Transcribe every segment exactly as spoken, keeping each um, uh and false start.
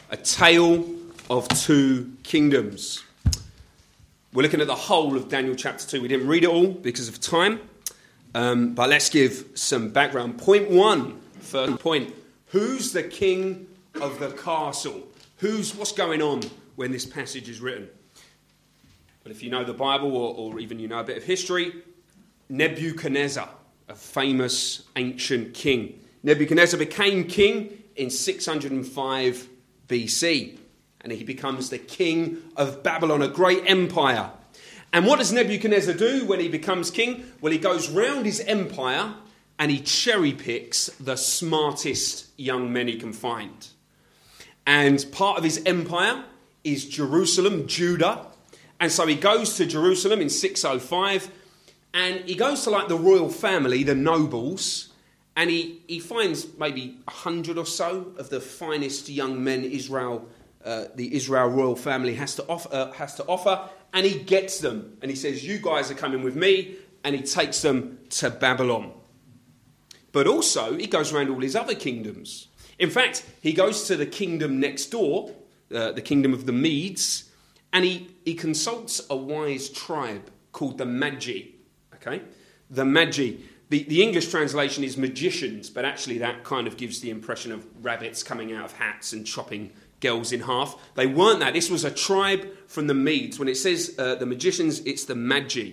A Tale of Two Kingdoms. We're looking at the whole of Daniel chapter two. We didn't read it all because of time, um, but let's give some background. Point one, first point. Who's the king of the castle? Who's what's going on when this passage is written? But if you know the Bible, or, or even you know a bit of history, Nebuchadnezzar, a famous ancient king. Nebuchadnezzar became king in six hundred five B C, and he becomes the king of Babylon, a great empire. And what does Nebuchadnezzar do when he becomes king? Well, he goes round his empire and he cherry picks the smartest young men he can find. And part of his empire is Jerusalem, Judah. And so he goes to Jerusalem in six oh five, and he goes to like the royal family, the nobles, and he, he finds maybe a hundred or so of the finest young men Israel, uh, the Israel royal family has to offer, uh, has to offer, and he gets them. And he says, "You guys are coming with me," and he takes them to Babylon. But also, he goes around all his other kingdoms. In fact, he goes to the kingdom next door, uh, the kingdom of the Medes, and he, he consults a wise tribe called the Magi. Okay, the Magi. The, the English translation is magicians, but actually that kind of gives the impression of rabbits coming out of hats and chopping girls in half. They weren't that. This was a tribe from the Medes. When it says uh, the magicians, it's the Magi.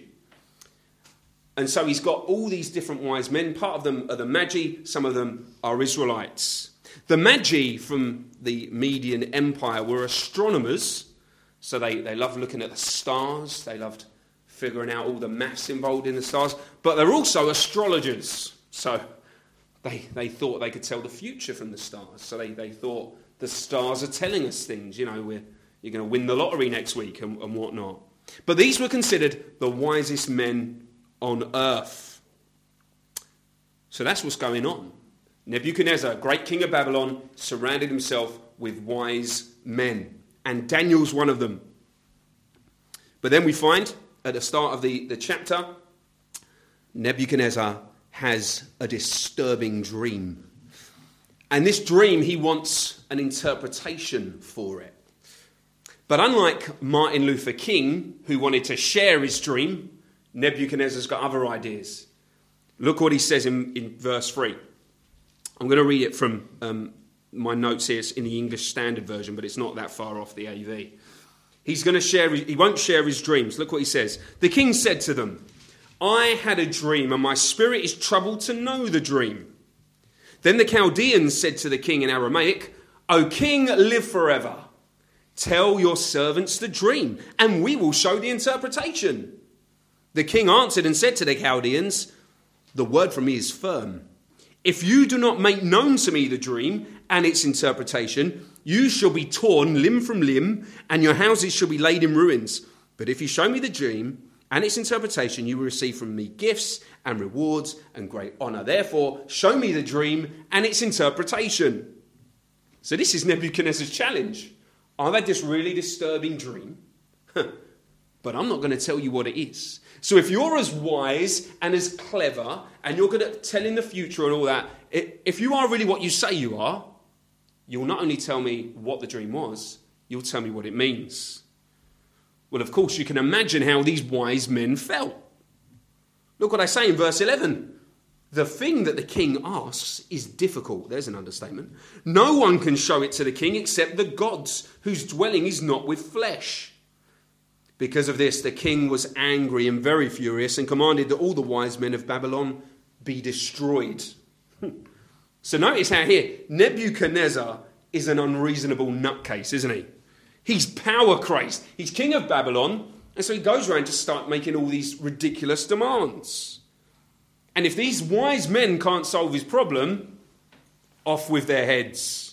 And so he's got all these different wise men. Part of them are the Magi. Some of them are Israelites. The Magi from the Median Empire were astronomers. So they, they loved looking at the stars. They loved figuring out all the maths involved in the stars. But they're also astrologers. So they they thought they could tell the future from the stars. So they, they thought the stars are telling us things. You know, we're, you're going to win the lottery next week and, and whatnot. But these were considered the wisest men on earth. So that's what's going on. Nebuchadnezzar, great king of Babylon, surrounded himself with wise men. And Daniel's one of them. But then we find at the start of the, the chapter, Nebuchadnezzar has a disturbing dream. And this dream, he wants an interpretation for it. But unlike Martin Luther King, who wanted to share his dream, Nebuchadnezzar's got other ideas. Look what he says in, in verse three. I'm going to read it from um, my notes here. It's in the English Standard Version, but it's not that far off the A V. He's going to share, he won't share his dreams. Look what he says. The king said to them, "I had a dream, and my spirit is troubled to know the dream." Then the Chaldeans said to the king in Aramaic, "O king, live forever. Tell your servants the dream, and we will show the interpretation." The king answered and said to the Chaldeans, "The word from me is firm. If you do not make known to me the dream and its interpretation, you shall be torn limb from limb, and your houses shall be laid in ruins. But if you show me the dream and its interpretation, you will receive from me gifts and rewards and great honor. Therefore, show me the dream and its interpretation." So this is Nebuchadnezzar's challenge. I've had this really disturbing dream, but I'm not going to tell you what it is. So if you're as wise and as clever and you're good at telling the future and all that, if you are really what you say you are, you'll not only tell me what the dream was, you'll tell me what it means. Well, of course, you can imagine how these wise men felt. Look what I say in verse eleven. The thing that the king asks is difficult. There's an understatement. No one can show it to the king except the gods, whose dwelling is not with flesh. Because of this, the king was angry and very furious and commanded that all the wise men of Babylon be destroyed. So notice how here, Nebuchadnezzar is an unreasonable nutcase, isn't he? He's power crazed. He's king of Babylon, and so he goes around to start making all these ridiculous demands. And if these wise men can't solve his problem, off with their heads.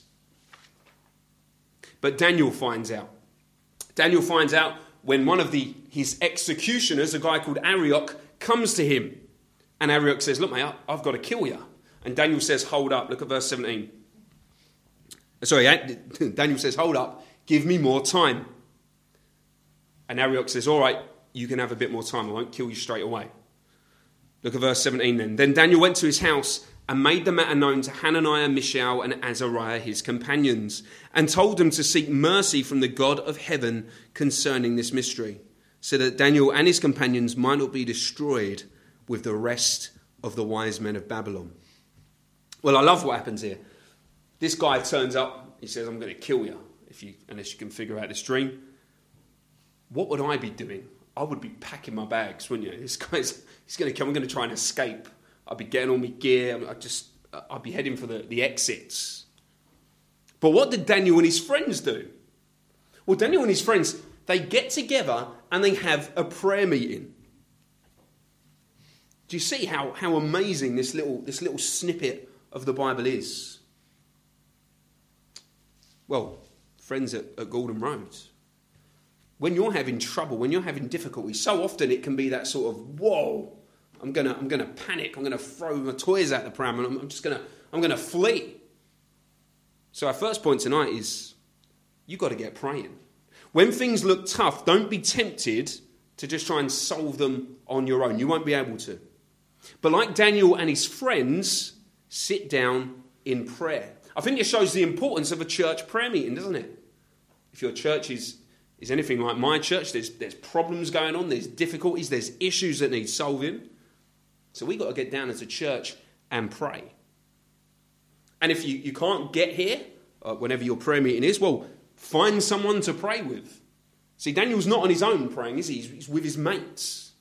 But Daniel finds out. Daniel finds out when one of the his executioners, a guy called Arioch, comes to him. And Arioch says, "Look, mate, I've got to kill you." And Daniel says, "Hold up." Look at verse seventeen. Sorry, Daniel says, "Hold up, give me more time." And Arioch says, "All right, you can have a bit more time. I won't kill you straight away." Look at verse seventeen then. Then Daniel went to his house and made the matter known to Hananiah, Mishael, and Azariah, his companions, and told them to seek mercy from the God of heaven concerning this mystery, so that Daniel and his companions might not be destroyed with the rest of the wise men of Babylon. Well, I love what happens here. This guy turns up, he says, I'm going to kill you if you, unless you can figure out this dream. What would I be doing? I would be packing my bags, wouldn't you? This guy's he's going to come, I'm going to try and escape. I'd be getting all my gear. I just, I'd be heading for the, the exits. But what did Daniel and his friends do? Well, Daniel and his friends, they get together and they have a prayer meeting. Do you see how, how amazing this little, this little snippet of the Bible is? Well, friends at, at Gordon Road, when you're having trouble, when you're having difficulty, so often it can be that sort of, whoa, I'm gonna, I'm gonna panic. I'm gonna throw my toys out the pram, and I'm, I'm just gonna, I'm gonna flee. So our first point tonight is, you got to get praying. When things look tough, don't be tempted to just try and solve them on your own. You won't be able to. But like Daniel and his friends, sit down in prayer. I think it shows the importance of a church prayer meeting, doesn't it? If your church is, is anything like my church, there's, there's problems going on, there's difficulties, there's issues that need solving. So we've got to get down as a church and pray. And if you, you can't get here, uh, whenever your prayer meeting is, well, find someone to pray with. See, Daniel's not on his own praying, is he? He's, he's with his mates.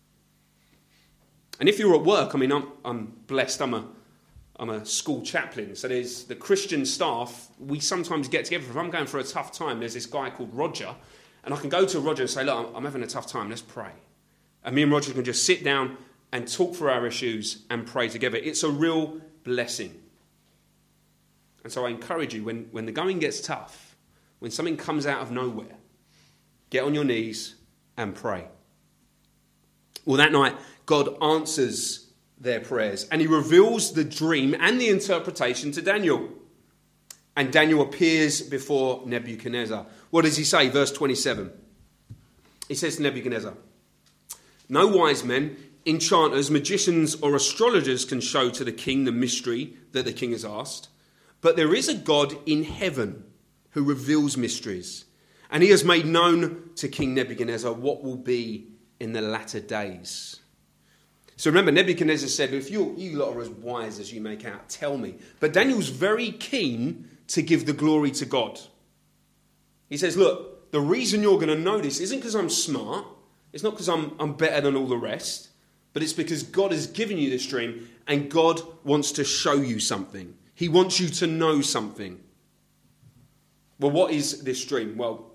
And if you're at work, I mean, I'm, I'm blessed, I'm a, I'm a school chaplain, so there's the Christian staff, we sometimes get together. If I'm going for a tough time, there's this guy called Roger, and I can go to Roger and say, look, I'm, I'm having a tough time, let's pray. And me and Roger can just sit down and talk through our issues and pray together. It's a real blessing. And so I encourage you, when, when the going gets tough, when something comes out of nowhere, get on your knees and pray. Well, that night, God answers their prayers, and he reveals the dream and the interpretation to Daniel. And Daniel appears before Nebuchadnezzar. What does he say? Verse twenty-seven. He says to Nebuchadnezzar, no wise men, enchanters, magicians, or astrologers can show to the king the mystery that the king has asked. But there is a God in heaven who reveals mysteries. And he has made known to King Nebuchadnezzar what will be in the latter days. So remember, Nebuchadnezzar said, if you, you lot are as wise as you make out, tell me. But Daniel's very keen to give the glory to God. He says, look, the reason you're going to know this isn't because I'm smart. It's not because I'm, I'm better than all the rest. But it's because God has given you this dream and God wants to show you something. He wants you to know something. Well, what is this dream? Well,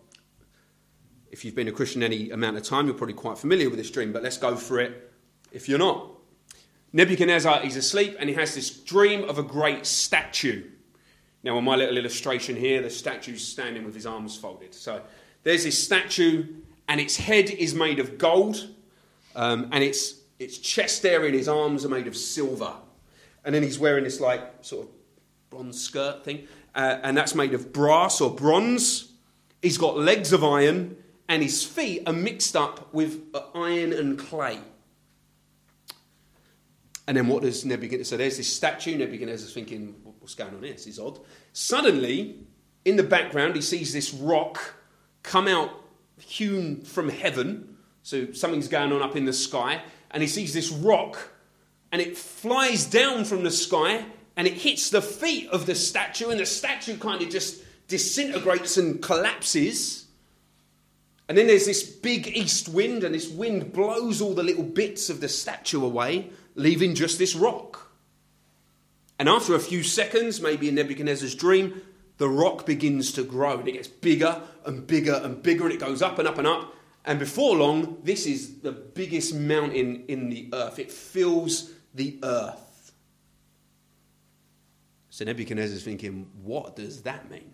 if you've been a Christian any amount of time, you're probably quite familiar with this dream, but let's go for it if you're not. Nebuchadnezzar, he's asleep and he has this dream of a great statue. Now, on my little illustration here, the statue's standing with his arms folded. So there's this statue and its head is made of gold, um, and its, its chest area and his arms are made of silver. And then he's wearing this like sort of bronze skirt thing, uh, and that's made of brass or bronze. He's got legs of iron, and his feet are mixed up with uh, iron and clay. And then what does Nebuchadnezzar... So there's this statue. Nebuchadnezzar's thinking, what's going on here? This is odd. Suddenly, in the background, he sees this rock come out, hewn from heaven. So something's going on up in the sky. And he sees this rock, and it flies down from the sky, and it hits the feet of the statue, and the statue kind of just disintegrates and collapses. And then there's this big east wind, and this wind blows all the little bits of the statue away, leaving just this rock. And after a few seconds, maybe in Nebuchadnezzar's dream, the rock begins to grow, and it gets bigger and bigger and bigger, and it goes up and up and up. And before long, this is the biggest mountain in the earth. It fills the earth. So Nebuchadnezzar's thinking, what does that mean?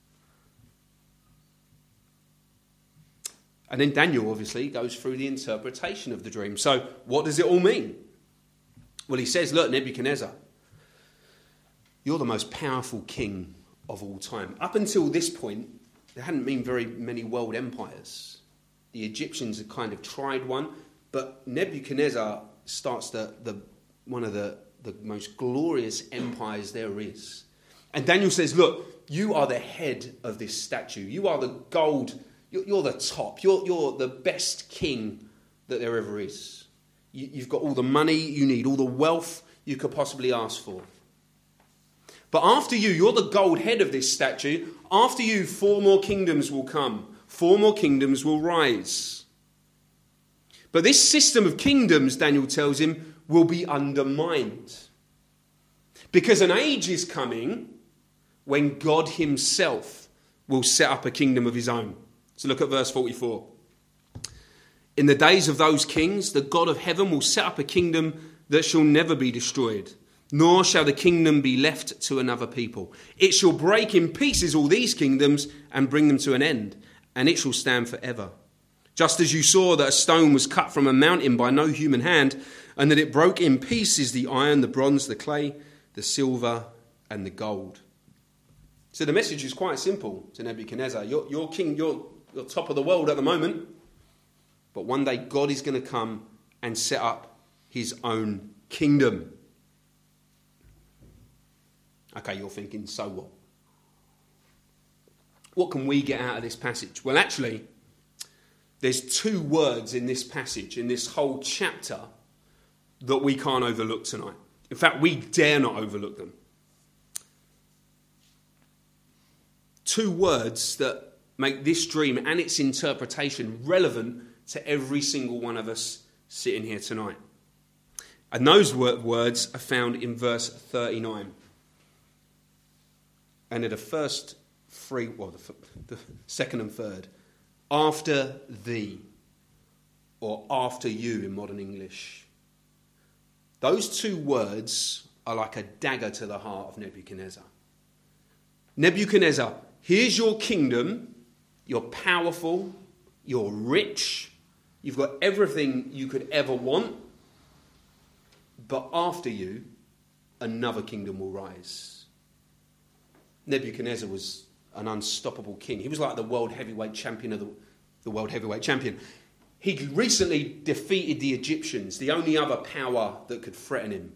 And then Daniel obviously goes through the interpretation of the dream. So what does it all mean? Well, he says, look, Nebuchadnezzar, you're the most powerful king of all time. Up until this point, there hadn't been very many world empires. The Egyptians had kind of tried one, but Nebuchadnezzar starts the, the one of the, the most glorious empires there is. And Daniel says, look, you are the head of this statue. You are the gold. You're, you're the top. You're, you're the best king that there ever is. You, you've got all the money you need, all the wealth you could possibly ask for. But after you, you're the gold head of this statue. After you, four more kingdoms will come. Four more kingdoms will rise. But this system of kingdoms, Daniel tells him, will be undermined. Because an age is coming when God himself will set up a kingdom of his own. So look at verse forty-four. In the days of those kings, the God of heaven will set up a kingdom that shall never be destroyed, nor shall the kingdom be left to another people. It shall break in pieces all these kingdoms and bring them to an end, and it shall stand forever. Just as you saw that a stone was cut from a mountain by no human hand, and that it broke in pieces the iron, the bronze, the clay, the silver, and the gold. So the message is quite simple to Nebuchadnezzar. You're, you're king, you're, you're top of the world at the moment, but one day God is going to come and set up his own kingdom. Okay, you're thinking, so what? What can we get out of this passage? Well, actually, there's two words in this passage, in this whole chapter, that we can't overlook tonight. In fact, we dare not overlook them. Two words that make this dream and its interpretation relevant to every single one of us sitting here tonight. And those words are found in verse thirty-nine. And in the first three, well, the, the second and third, after thee, or after you in modern English. Those two words are like a dagger to the heart of Nebuchadnezzar. Nebuchadnezzar, here's your kingdom. You're powerful. You're rich. You've got everything you could ever want. But after you, another kingdom will rise. Nebuchadnezzar was an unstoppable king. He was like the world heavyweight champion of the, the world heavyweight champion. He recently defeated the Egyptians, the only other power that could threaten him.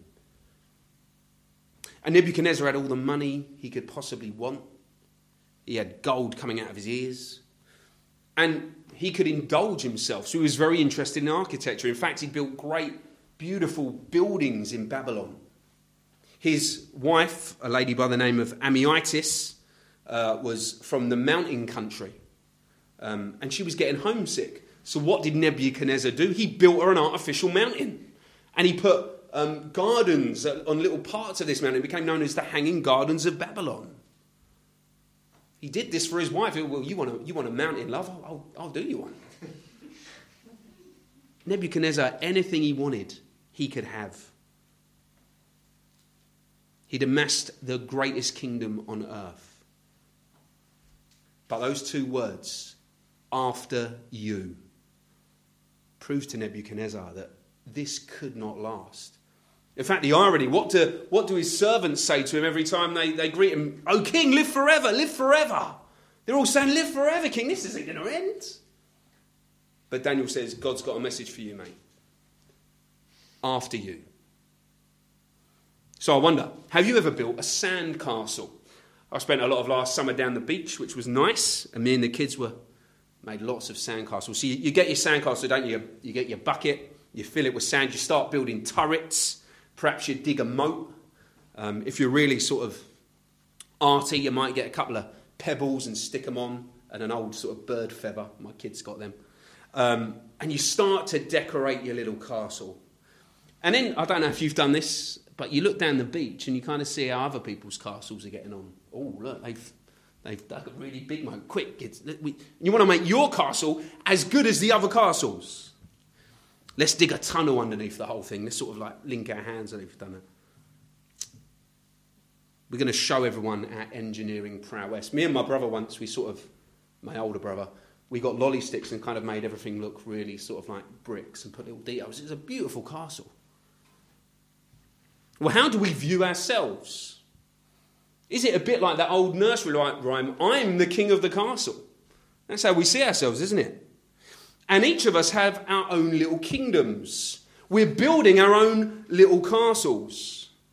And Nebuchadnezzar had all the money he could possibly want. He had gold coming out of his ears. And he could indulge himself. So he was very interested in architecture. In fact, he built great, beautiful buildings in Babylon. His wife, a lady by the name of Amytis, uh, was from the mountain country. Um, and she was getting homesick. So what did Nebuchadnezzar do? He built her an artificial mountain. And he put um, gardens on little parts of this mountain. It became known as the Hanging Gardens of Babylon. He did this for his wife. Well, you want a, you want a mountain, love? I'll, I'll, I'll do you one. Nebuchadnezzar, anything he wanted, he could have. He'd amassed the greatest kingdom on earth. But those two words, after you, proved to Nebuchadnezzar that this could not last. In fact, the irony, what do, what do his servants say to him every time they, they greet him? Oh, king, live forever, live forever. They're all saying, live forever, king, this isn't going to end. But Daniel says, God's got a message for you, mate. After you. So I wonder, have you ever built a sand castle? I spent a lot of last summer down the beach, which was nice, and me and the kids were made lots of sand castles. So you, you get your sand castle, don't you? You get your bucket, you fill it with sand, you start building turrets, perhaps you dig a moat. Um, if you're really sort of arty, you might get a couple of pebbles and stick them on, and an old sort of bird feather. My kids got them. Um, and you start to decorate your little castle. And then, I don't know if you've done this, but you look down the beach and you kind of see how other people's castles are getting on. Oh, look, they've they've dug a really big moat. Quick, kids. We, you want to make your castle as good as the other castles. Let's dig a tunnel underneath the whole thing. Let's sort of like link our hands and we've done it. We're going to show everyone our engineering prowess. Me and my brother once, we sort of, my older brother, we got lolly sticks and kind of made everything look really sort of like bricks and put little details. It was a beautiful castle. Well, how do we view ourselves? Is it a bit like that old nursery rhyme, I'm the king of the castle? That's how we see ourselves, isn't it? And each of us have our own little kingdoms. We're building our own little castles.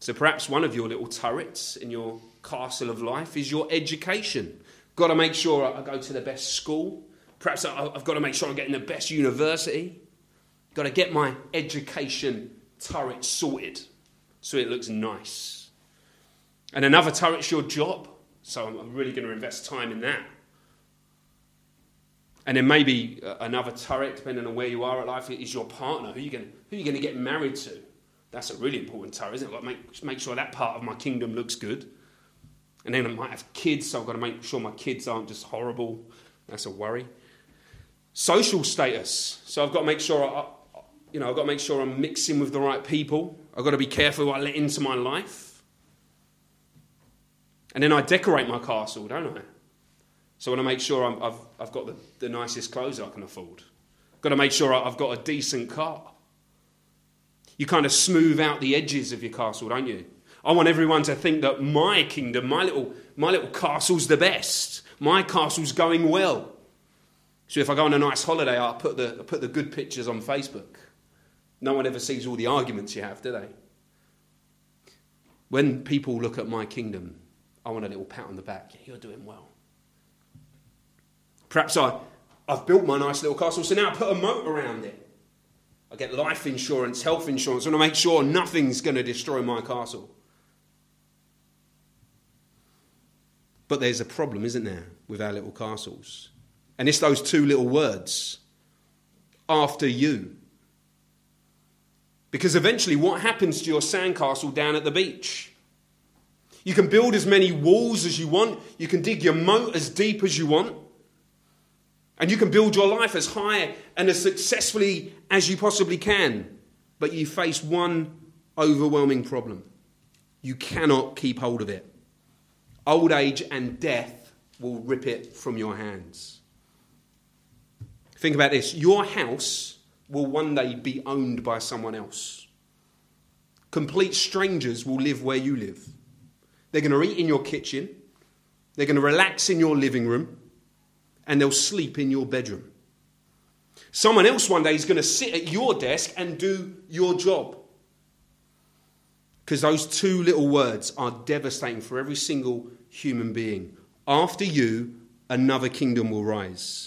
So perhaps one of your little turrets in your castle of life is your education. Got to make sure I go to the best school. Perhaps I've got to make sure I get in the best university. Got to get my education turret sorted so it looks nice. And another turret's your job. So I'm really going to invest time in that. And then maybe another turret, depending on where you are at life, is your partner. Who are you going to, who are you going to get married to? That's a really important turret, isn't it? Like make, make sure that part of my kingdom looks good. And then I might have kids, so I've got to make sure my kids aren't just horrible. That's a worry. Social status. So I've got to make sure I, you know, I've got to make sure I'm mixing with the right people. I've got to be careful who I let into my life. And then I decorate my castle, don't I? So I want to make sure I'm, I've, I've got the, the nicest clothes I can afford. Got to make sure I've got a decent car. You kind of smooth out the edges of your castle, don't you? I want everyone to think that my kingdom, my little, my little castle's the best. My castle's going well. So if I go on a nice holiday, I put the I put the good pictures on Facebook. No one ever sees all the arguments you have, do they? When people look at my kingdom, I want a little pat on the back. Yeah, you're doing well. Perhaps I, I've built my nice little castle, so now I put a moat around it. I get life insurance, health insurance. I want to make sure nothing's going to destroy my castle. But there's a problem, isn't there, with our little castles? And it's those two little words, after you. Because eventually what happens to your sandcastle down at the beach? You can build as many walls as you want. You can dig your moat as deep as you want. And you can build your life as high and as successfully as you possibly can. But you face one overwhelming problem. You cannot keep hold of it. Old age and death will rip it from your hands. Think about this. Your house will one day be owned by someone else. Complete strangers will live where you live. They're going to eat in your kitchen. They're going to relax in your living room. And they'll sleep in your bedroom. Someone else one day is going to sit at your desk and do your job. Because those two little words are devastating for every single human being. After you, another kingdom will rise.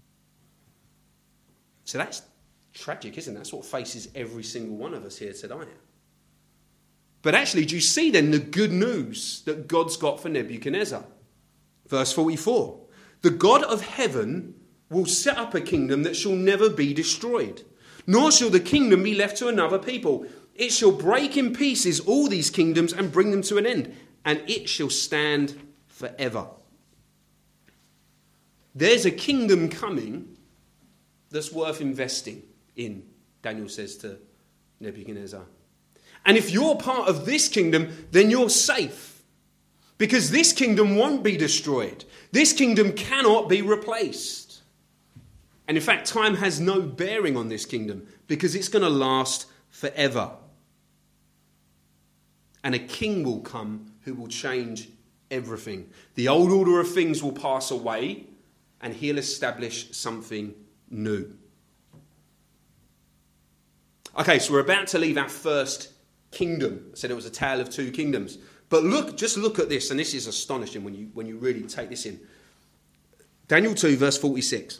So that's tragic, isn't it? That's what faces every single one of us here today. But actually, do you see then the good news that God's got for Nebuchadnezzar? Verse forty-four. The God of heaven will set up a kingdom that shall never be destroyed, nor shall the kingdom be left to another people. It shall break in pieces all these kingdoms and bring them to an end, and it shall stand forever. There's a kingdom coming that's worth investing in, Daniel says to Nebuchadnezzar. And if you're part of this kingdom, then you're safe. Because this kingdom won't be destroyed. This kingdom cannot be replaced. And in fact, time has no bearing on this kingdom because it's going to last forever. And a king will come who will change everything. The old order of things will pass away and he'll establish something new. Okay, so we're about to leave our first kingdom. I said it was a tale of two kingdoms. But look, just look at this, and this is astonishing when you when you really take this in. Daniel two, verse forty-six.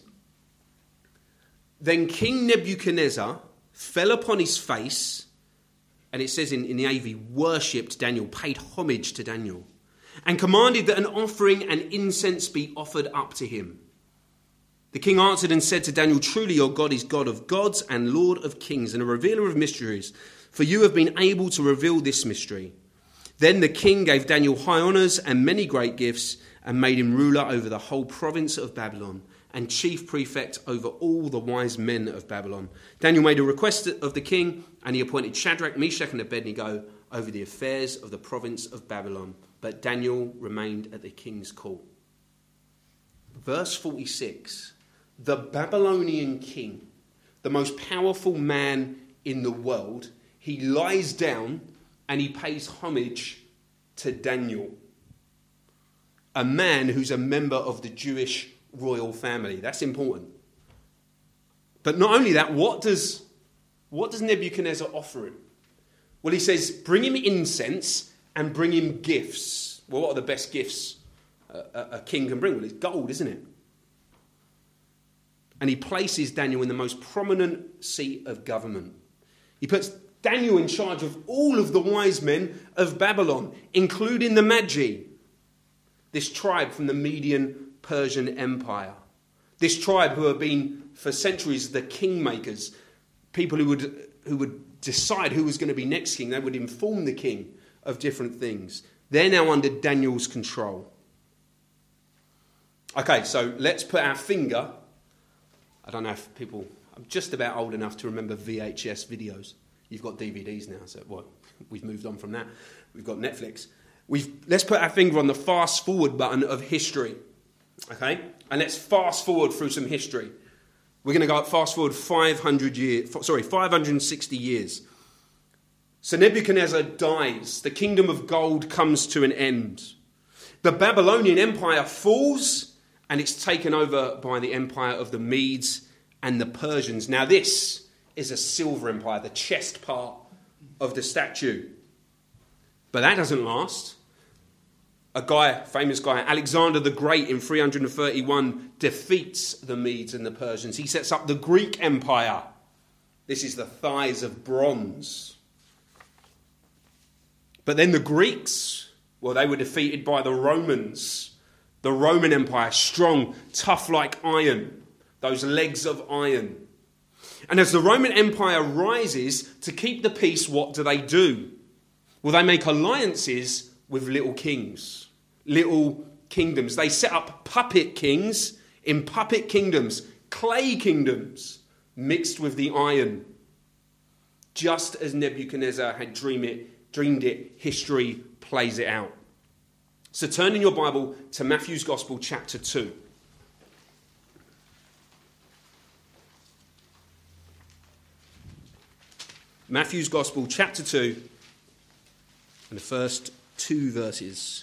Then King Nebuchadnezzar fell upon his face, and it says in, in the A V, worshipped Daniel, paid homage to Daniel, and commanded that an offering and incense be offered up to him. The king answered and said to Daniel, truly your God is God of gods and Lord of kings and a revealer of mysteries, for you have been able to reveal this mystery. Then the king gave Daniel high honours and many great gifts and made him ruler over the whole province of Babylon and chief prefect over all the wise men of Babylon. Daniel made a request of the king and he appointed Shadrach, Meshach and Abednego over the affairs of the province of Babylon. But Daniel remained at the king's court. Verse forty-six. The Babylonian king, the most powerful man in the world, he lies down and he pays homage to Daniel, a man who's a member of the Jewish royal family. That's important. But not only that, what does, what does Nebuchadnezzar offer him? Well, he says, bring him incense and bring him gifts. Well, what are the best gifts a, a king can bring? Well, it's gold, isn't it? And he places Daniel in the most prominent seat of government. He puts Daniel in charge of all of the wise men of Babylon, including the Magi, this tribe from the Median Persian Empire. This tribe who have been for centuries the kingmakers, people who would who would decide who was going to be next king. They would inform the king of different things. They're now under Daniel's control. Okay, so let's put our finger. I don't know if people... I'm just about old enough to remember V H S videos. You've got D V Ds now, so well, we've moved on from that. We've got Netflix. We've let's put our finger on the fast forward button of history. Okay? And let's fast forward through some history. We're going to go fast forward five hundred years, sorry, five hundred sixty years. So Nebuchadnezzar dies. The kingdom of gold comes to an end. The Babylonian Empire falls, and it's taken over by the empire of the Medes and the Persians. Now this is a silver empire, the chest part of the statue. But that doesn't last. A guy, famous guy, Alexander the Great in three hundred thirty-one defeats the Medes and the Persians. He sets up the Greek Empire. This is the thighs of bronze. But then the Greeks, well, they were defeated by the Romans. The Roman Empire, strong, tough like iron. Those legs of iron. And as the Roman Empire rises, to keep the peace, what do they do? Well, they make alliances with little kings, little kingdoms. They set up puppet kings in puppet kingdoms, clay kingdoms, mixed with the iron. Just as Nebuchadnezzar had dreamed it, dreamed it, history plays it out. So turn in your Bible to Matthew's Gospel, chapter two. Matthew's Gospel, chapter two, and the first two verses.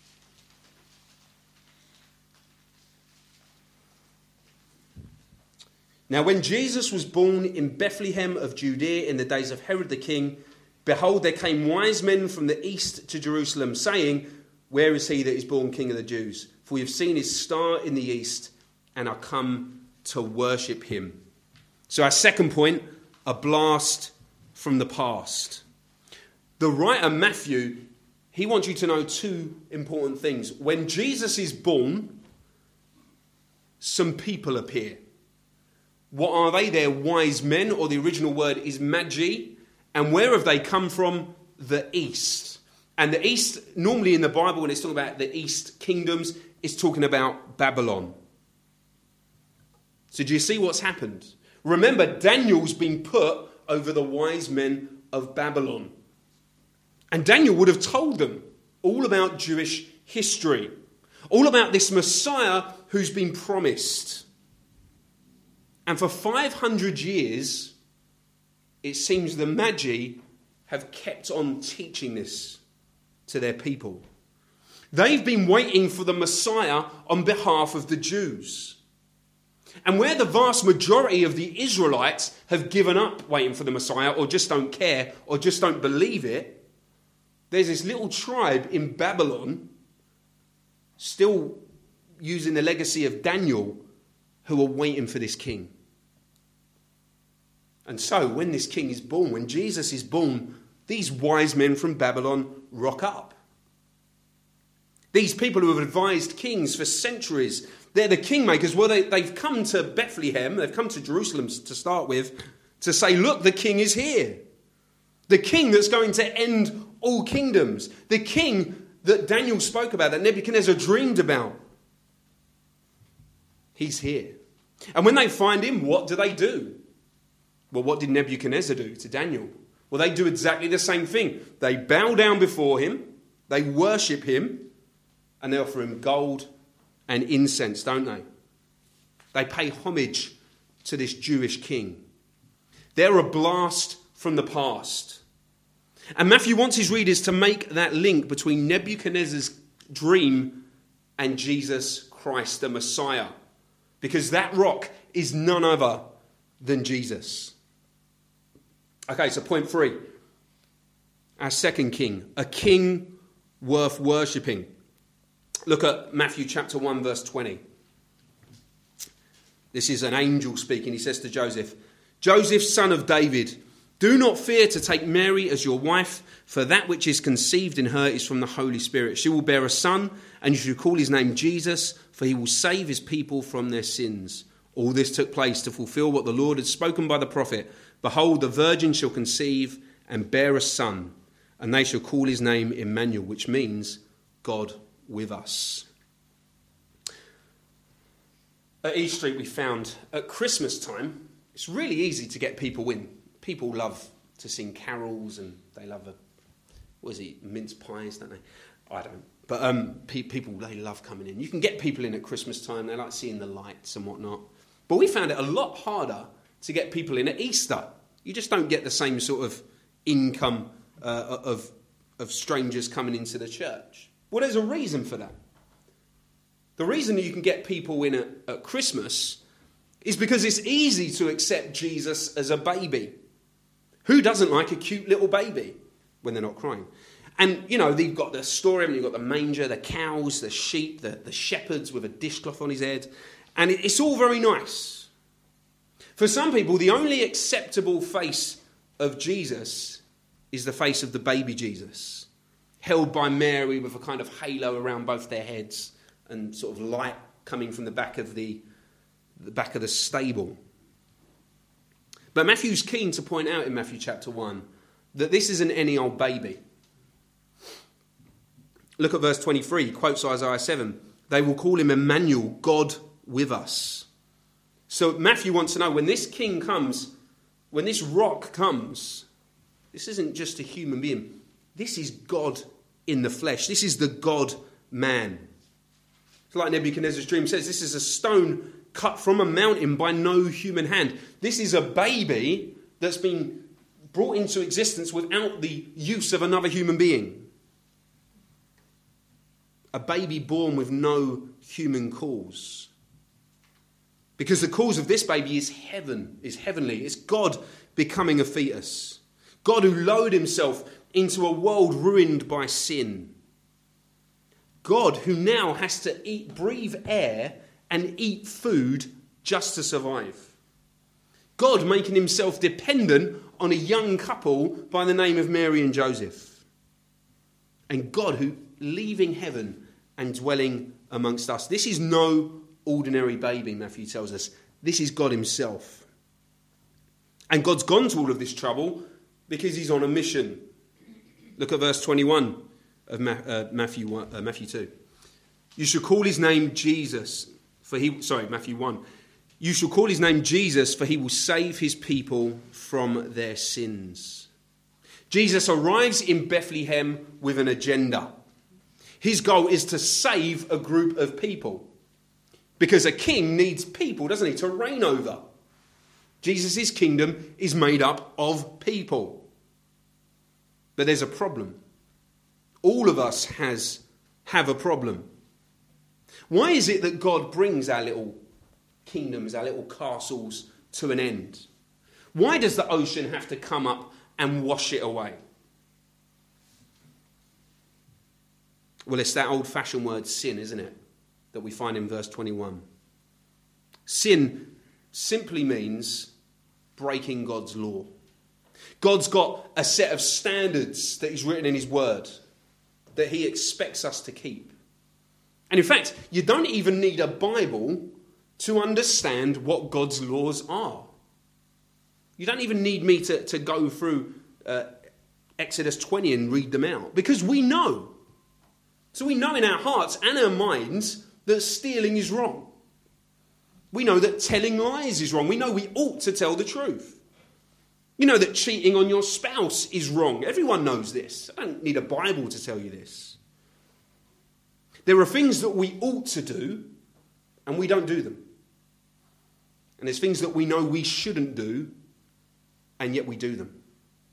Now when Jesus was born in Bethlehem of Judea in the days of Herod the king, behold, there came wise men from the east to Jerusalem, saying, where is he that is born King of the Jews? For we have seen his star in the east and are come to worship him. So our second point, a blast from the past. The writer Matthew, he wants you to know two important things. When Jesus is born, some people appear. What are they? They're wise men, or the original word is magi. And where have they come from? The east. And the east, normally in the Bible, when it's talking about the east kingdoms, it's talking about Babylon. So do you see what's happened? Remember, Daniel's been put over the wise men of Babylon. And Daniel would have told them all about Jewish history, all about this Messiah who's been promised. And for five hundred years, it seems the Magi have kept on teaching this to their people. They've been waiting for the Messiah on behalf of the Jews. And where the vast majority of the Israelites have given up waiting for the Messiah, or just don't care, or just don't believe it, there's this little tribe in Babylon, still using the legacy of Daniel, who are waiting for this king. And so, when this king is born, when Jesus is born, these wise men from Babylon rock up. These people who have advised kings for centuries, they're the kingmakers. Well, they, they've come to Bethlehem, they've come to Jerusalem to start with, to say, look, the king is here. The king that's going to end all kingdoms. The king that Daniel spoke about, that Nebuchadnezzar dreamed about. He's here. And when they find him, what do they do? Well, what did Nebuchadnezzar do to Daniel? Well, they do exactly the same thing. They bow down before him, they worship him, and they offer him gold and incense, don't they? They pay homage to this Jewish king. They're a blast from the past. And Matthew wants his readers to make that link between Nebuchadnezzar's dream and Jesus Christ, the Messiah. Because that rock is none other than Jesus. Okay, so point three. our second king, a king worth worshipping. Look at Matthew chapter one, verse twenty. This is an angel speaking. He says to Joseph, Joseph, son of David, do not fear to take Mary as your wife, for that which is conceived in her is from the Holy Spirit. She will bear a son, and you shall call his name Jesus, for he will save his people from their sins. All this took place to fulfill what the Lord had spoken by the prophet. Behold, the virgin shall conceive and bear a son, and they shall call his name Emmanuel, which means God with us. At East Street we found at Christmas time, it's really easy to get people in. People love to sing carols and they love, a, what is it, mince pies, don't they? I don't. But um, pe- people, they love coming in. You can get people in at Christmas time. They like seeing the lights and whatnot. But we found it a lot harder to get people in at Easter. You just don't get the same sort of income uh, of, of strangers coming into the church. Well, there's a reason for that. The reason that you can get people in at, at Christmas is because it's easy to accept Jesus as a baby. Who doesn't like a cute little baby when they're not crying? And, you know, they've got the story, and you've got the manger, the cows, the sheep, the, the shepherds with a dishcloth on his head. And it, it's all very nice. For some people, the only acceptable face of Jesus is the face of the baby Jesus, held by Mary with a kind of halo around both their heads and sort of light coming from the back of the, the back of the stable. But Matthew's keen to point out in Matthew chapter one that this isn't any old baby. Look at verse twenty-three. He quotes Isaiah seven. They will call him Emmanuel, God with us. So Matthew wants to know, when this king comes, when this rock comes, this isn't just a human being. This is God in the flesh. This is the God-man. It's like Nebuchadnezzar's dream says, this is a stone cut from a mountain by no human hand. This is a baby that's been brought into existence without the use of another human being. A baby born with no human cause. Because the cause of this baby is heaven, is heavenly. It's God becoming a fetus. God who lowered himself into a world ruined by sin. God who now has to eat, breathe air and eat food just to survive. God making himself dependent on a young couple by the name of Mary and Joseph. And God who leaving heaven and dwelling amongst us. This is no ordinary baby, Matthew tells us. This is God himself. And God's gone to all of this trouble because he's on a mission. Look at verse twenty-one of Matthew one, uh, Matthew two. You shall call his name Jesus, for he, sorry, Matthew one. You shall call his name Jesus, for he will save his people from their sins. Jesus arrives in Bethlehem with an agenda. His goal is to save a group of people. Because a king needs people, doesn't he, to reign over. Jesus' kingdom is made up of people. But there's a problem. All of us has have a problem. Why is it that God brings our little kingdoms, our little castles to an end? Why does the ocean have to come up and wash it away? Well, it's that old-fashioned word sin, isn't it? That we find in verse twenty-one. Sin simply means breaking God's law. God's got a set of standards that he's written in his word that he expects us to keep. And in fact, you don't even need a Bible to understand what God's laws are. You don't even need me to, to go through uh, Exodus twenty and read them out, because we know. So we know in our hearts and our minds that stealing is wrong. We know that telling lies is wrong. We know we ought to tell the truth. You know that cheating on your spouse is wrong. Everyone knows this. I don't need a Bible to tell you this. There are things that we ought to do, and we don't do them. And there's things that we know we shouldn't do, and yet we do them.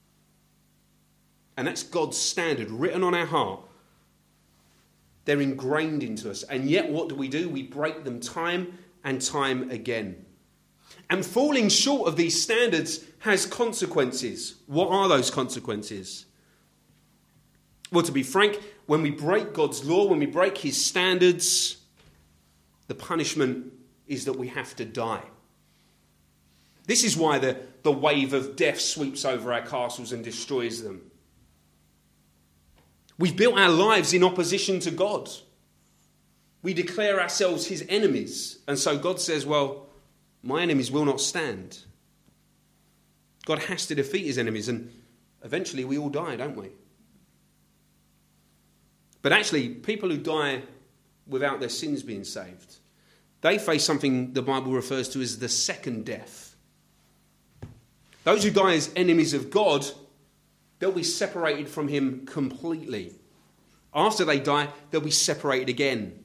And that's God's standard written on our heart. They're ingrained into us. And yet what do we do? We break them time and time again. And falling short of these standards has consequences. What are those consequences? Well, to be frank, when we break God's law, when we break his standards, the punishment is that we have to die. This is why the, the wave of death sweeps over our castles and destroys them. We've built our lives in opposition to God. We declare ourselves his enemies. And so God says, well, my enemies will not stand. God has to defeat his enemies, and eventually we all die, don't we? But actually, people who die without their sins being saved, they face something the Bible refers to as the second death. Those who die as enemies of God, they'll be separated from him completely. After they die, they'll be separated again.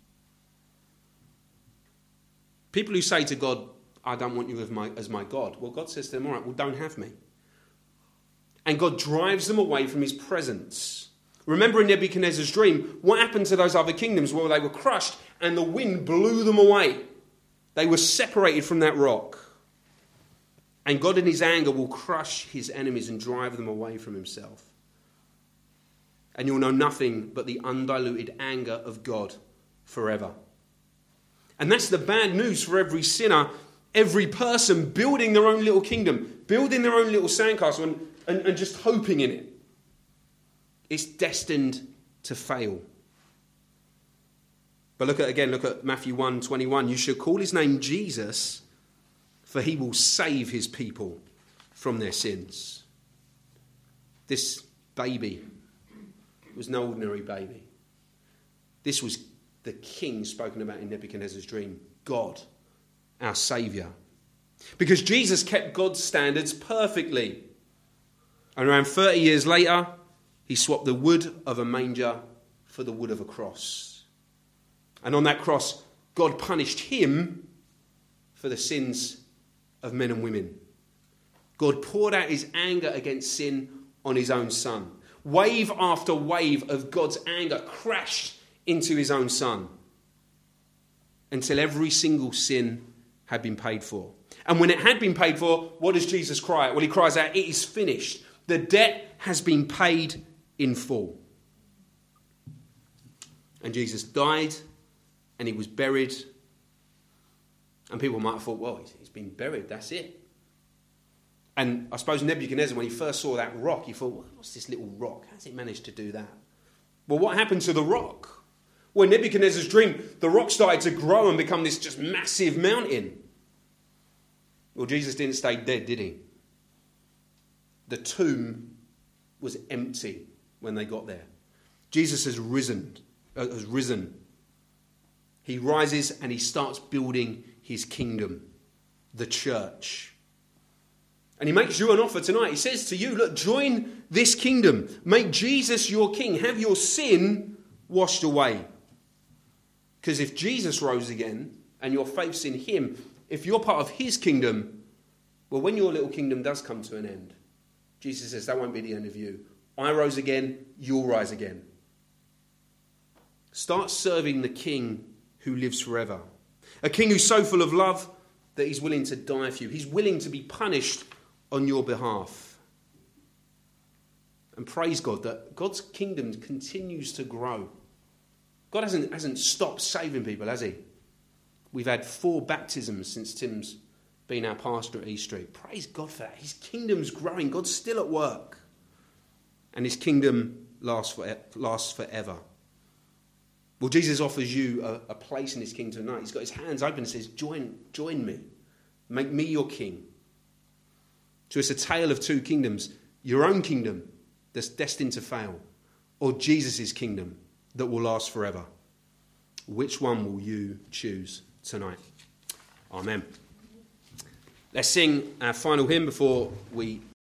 People who say to God, I don't want you as my, as my God. Well, God says to them, all right, well, don't have me. And God drives them away from his presence. Remember in Nebuchadnezzar's dream, what happened to those other kingdoms? Well, they were crushed and the wind blew them away. They were separated from that rock. And God in his anger will crush his enemies and drive them away from himself. And you'll know nothing but the undiluted anger of God forever. And that's the bad news for every sinner, every person building their own little kingdom, building their own little sandcastle and, and, and just hoping in it. It's destined to fail. But look at again, look at Matthew one twenty-one. You shall call his name Jesus, for he will save his people from their sins. This baby was no ordinary baby. This was the king spoken about in Nebuchadnezzar's dream, God, our Saviour. Because Jesus kept God's standards perfectly. And around thirty years later, he swapped the wood of a manger for the wood of a cross. And on that cross, God punished him for the sins of men and women. God poured out his anger against sin on his own son. Wave after wave of God's anger crashed into his own son until every single sin had been paid for. And when it had been paid for, what does Jesus cry out? Well, he cries out, it is finished. The debt has been paid in full. And Jesus died and he was buried. And people might have thought, well, he's been buried, that's it. And I suppose Nebuchadnezzar, when he first saw that rock, he thought, well, what's this little rock? How's it managed to do that? Well, what happened to the rock? Well, in Nebuchadnezzar's dream, the rock started to grow and become this just massive mountain. Well, Jesus didn't stay dead, did he? The tomb was empty when they got there. Jesus has risen, uh, has risen. He rises and he starts building his kingdom, the church. And he makes you an offer tonight. He says to you, look, join this kingdom. Make Jesus your king. Have your sin washed away. Because if Jesus rose again and your faith's in him, if you're part of his kingdom, well, when your little kingdom does come to an end, Jesus says that won't be the end of you. I rose again, you'll rise again. Start serving the king who lives forever. A king who's so full of love that he's willing to die for you. He's willing to be punished on your behalf. And praise God that God's kingdom continues to grow. God hasn't, hasn't stopped saving people, has he? We've had four baptisms since Tim's been our pastor at East Street. Praise God for that. His kingdom's growing. God's still at work. And his kingdom lasts, for, lasts forever. Well, Jesus offers you a, a place in his kingdom tonight. He's got his hands open and says, join, join me. Make me your king. So it's a tale of two kingdoms. Your own kingdom that's destined to fail, or Jesus' kingdom that will last forever. Which one will you choose tonight? Amen. Let's sing our final hymn before we